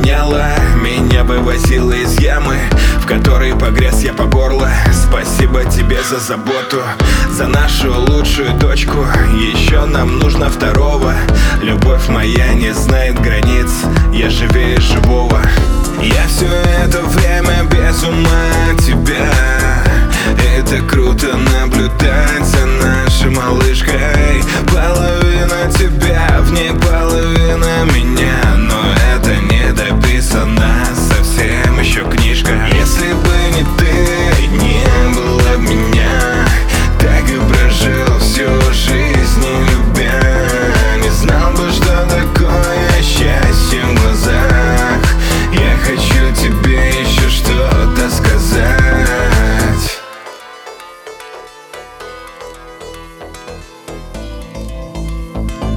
меняла, меня вывозила из ямы, в которой погряз я по горло. Спасибо тебе за заботу, за нашу лучшую дочку. Еще нам нужно второго. Любовь моя не знает границ, я живее живого. Я все это время без ума от тебя. Это круто наблюдать за нашей малышкой. Половина тебя, в ней половина меня. Но это не дописано, совсем еще книжка. Если бы не ты, не было б меня. Так и прожил всю жизнь, не любя. Не знал бы, что такое счастье в глазах. Я хочу тебе еще что-то сказать.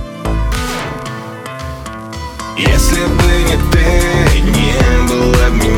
Если бы не ты, не было б меня.